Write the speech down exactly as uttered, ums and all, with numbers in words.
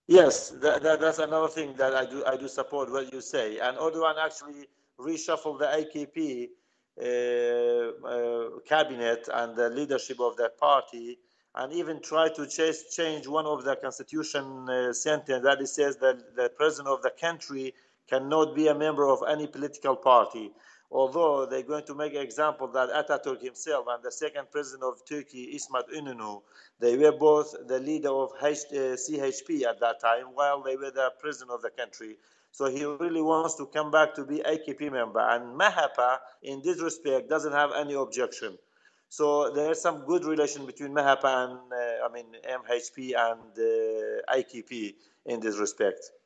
Yes, that, that, that's another thing that I do I do support what you say. And Erdogan actually reshuffled the A K P uh, uh, cabinet and the leadership of that party, and even tried to chase, change one of the constitution uh, sentence that it says that the president of the country cannot be a member of any political party. Although they're going to make an example that Ataturk himself and the second president of Turkey, Ismet Inonu, they were both the leader of C H P at that time while they were the president of the country. So he really wants to come back to be A K P member. And Mahapa, in this respect, doesn't have any objection. So there's some good relation between Mahapa and, uh, I mean, M H P and uh, A K P in this respect.